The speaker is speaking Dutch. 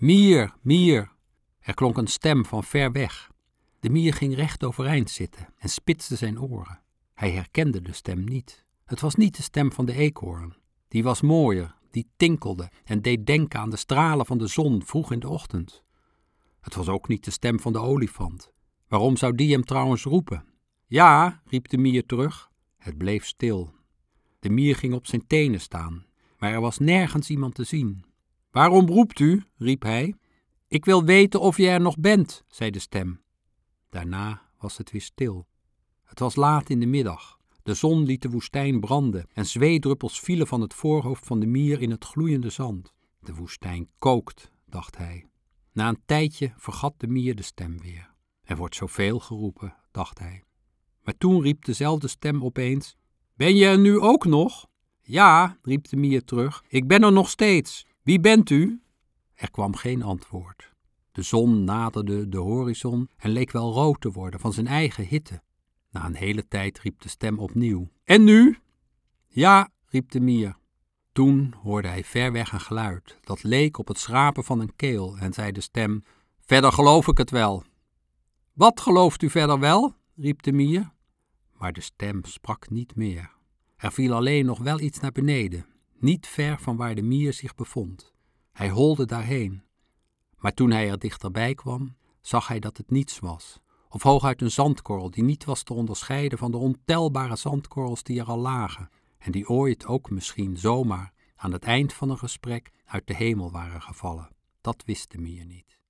Mier, mier! Er klonk een stem van ver weg. De mier ging recht overeind zitten en spitste zijn oren. Hij herkende de stem niet. Het was niet de stem van de eekhoorn. Die was mooier, die tinkelde en deed denken aan de stralen van de zon vroeg in de ochtend. Het was ook niet de stem van de olifant. Waarom zou die hem trouwens roepen? Ja, riep de mier terug. Het bleef stil. De mier ging op zijn tenen staan, maar er was nergens iemand te zien. Waarom roept u? Riep hij. Ik wil weten of je er nog bent, zei de stem. Daarna was het weer stil. Het was laat in de middag. De zon liet de woestijn branden en zweetdruppels vielen van het voorhoofd van de mier in het gloeiende zand. De woestijn kookt, dacht hij. Na een tijdje vergat de mier de stem weer. Er wordt zoveel geroepen, dacht hij. Maar toen riep dezelfde stem opeens: Ben je er nu ook nog? Ja, riep de mier terug, ik ben er nog steeds. Wie bent u? Er kwam geen antwoord. De zon naderde de horizon en leek wel rood te worden van zijn eigen hitte. Na een hele tijd riep de stem opnieuw. En nu? Ja, riep de mier. Toen hoorde hij ver weg een geluid dat leek op het schrapen van een keel en zei de stem: Verder geloof ik het wel. Wat gelooft u verder wel? Riep de mier. Maar de stem sprak niet meer. Er viel alleen nog wel iets naar beneden, niet ver van waar de mier zich bevond. Hij holde daarheen. Maar toen hij er dichterbij kwam, zag hij dat het niets was, of hooguit een zandkorrel die niet was te onderscheiden van de ontelbare zandkorrels die er al lagen en die ooit ook misschien zomaar aan het eind van een gesprek uit de hemel waren gevallen. Dat wist de mier niet.